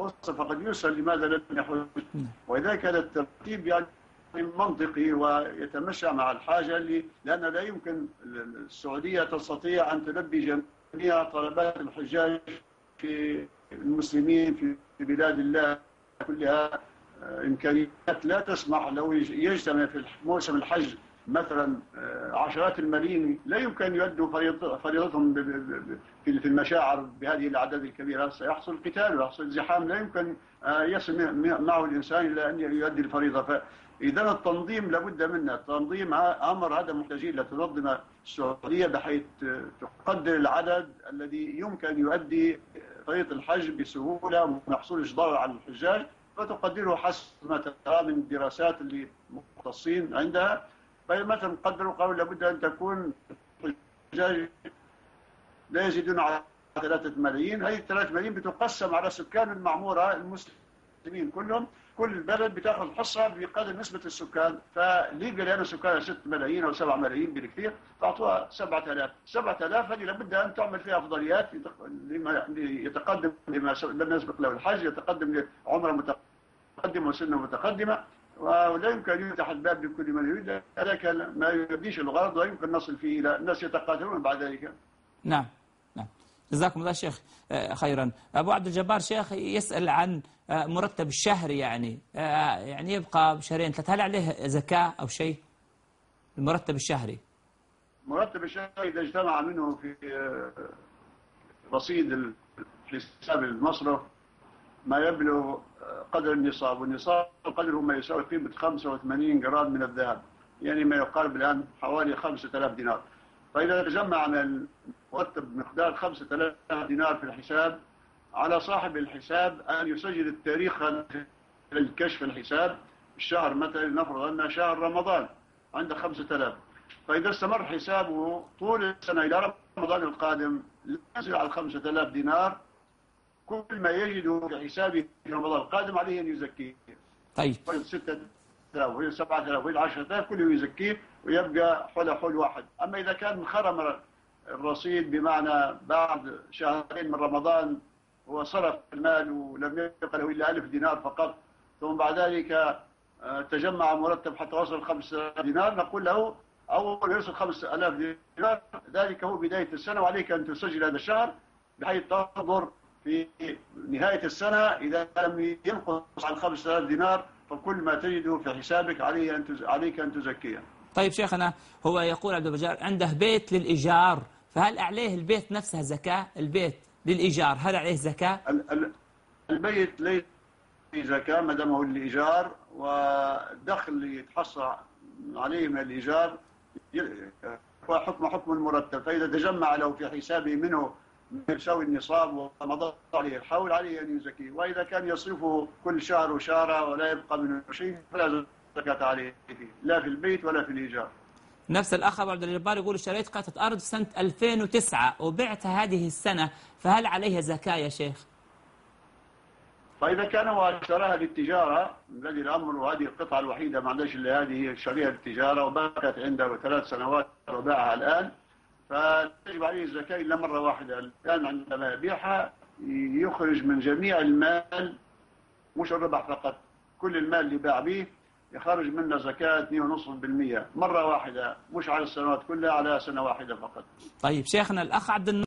حصل فقد يسأل لماذا لم يحج. ولذلك هذا الترتيب يعني منطقي ويتمشى مع الحاجة لأن لا يمكن السعودية تستطيع أن تلبي جميع طلبات الحجاج في المسلمين في بلاد الله كلها. إمكانيات لا تسمح لو يجتمع في موسم الحج مثلا عشرات الملايين، لا يمكن أن يؤدوا فريضتهم في المشاعر بهذه الأعداد الكبيرة. سيحصل قتال ويحصل زحام، لا يمكن يصل معه الإنسان إلى أن يؤدي الفريضة. فإذا التنظيم لابد منه. التنظيم أمر هذا محتاجين لتنظم السعودية بحيث تقدر العدد الذي يمكن أن يؤدي فريضة الحج بسهولة وما يحصلش ضرر على الحجاج، فتقدره حسب ما ترى من الدراسات اللي مختصين عندها. فمثلا نقدروا قالوا لابد أن تكون الحجاج لا يزيدون على 3 ملايين. هذه 3 ملايين بتقسم على سكان المعمورة المسلمين كلهم، كل بلد بتاخذ حصة بقدر نسبة السكان. فليبيا لأن سكانها 6 ملايين أو 7 ملايين بالكثير، فأعطوها 7000. 7000 هذه لابد أن تعمل فيها أفضليات لما يتقدم لما لم يسبق له الحج، يتقدم لعمرة متقدمة وسنة متقدمة، ولا يمكن أن يفتح الباب لكل من يريد. هذاك ما يبديش الغرض ويمكن نصل فيه إلى الناس يتقاتلون بعد ذلك. نعم نعم، جزاكم الله شيخ خيرا. أبو عبد الجبار شيخ يسأل عن مرتب الشهري، يعني يبقى بشهرين 3، هل عليه زكاة أو شيء المرتب الشهري؟ مرتب الشهري إذا اجتمع منه في رصيد حساب المصرف ما يبلغ قدر النصاب، والنصاب قدره ما يساوي قيمة 85 جرام من الذهب، يعني ما يقارب الآن حوالي 5000 دينار. فإذا تجمع المرتب مقدار 5000 دينار في الحساب، على صاحب الحساب أن يسجل التاريخ للكشف الحساب. الشهر مثلا نفرض أن شهر رمضان عنده 5000، فإذا استمر حسابه طول السنة إلى رمضان القادم لا ينزل على 5000 دينار. كل ما يجده في حسابه في رمضان القادم عليه أن يزكيه. طيب 6000 وهي 7000 وهي 10000 كله يزكيه ويبقى حول واحد. أما إذا كان خرم الرصيد بمعنى بعد شهرين من رمضان هو صرف المال ولم يبقى له إلا 1000 دينار فقط، ثم بعد ذلك تجمع مرتب حتى وصل 5000 دينار، نقول له أول يصل 5000 دينار ذلك هو بداية السنة، وعليك أن تسجل هذا الشهر بحيث تنظر في نهاية السنة إذا لم ينقص عن 5000 دينار فكل ما تجده في حسابك عليك أن تزكيه. طيب شيخنا، هو يقول عبد البجار عنده بيت للإيجار، فهل عليه البيت نفسها زكاة؟ البيت للإيجار هل عليه زكاة؟ البيت ليس فيه زكاة ما دام هو للإيجار، والدخل اللي يتحصل عليه من الإيجار حكم المرتب. فإذا تجمع له في حسابه منه يساوي النصاب ومضى عليه الحول عليه أن يزكيه، وإذا كان يصرفه كل شهر وشهر ولا يبقى منه شيء فلا زكاة عليه فيه، لا في البيت ولا في الإيجار. نفس الأخ أبو عبد الجبار يقول اشتريت قطعة أرض سنة 2009 وبعتها هذه السنة، فهل عليها زكاة يا شيخ؟ فإذا كان هو اشتراها للتجارة الذي الأمر وهذه القطعة الوحيدة ما عندهاش إلا هذه شريها للتجارة وبقت عنده 3 سنوات وباعها الآن، فيجب عليه الزكاة إلا مرة واحدة. الآن عندما يبيعها يخرج من جميع المال مش الربح فقط، كل المال اللي باع به يخرج منه زكاة 2.5% مرة واحدة، مش على السنوات كلها، على سنة واحدة فقط. طيب شيخنا الأخ عبد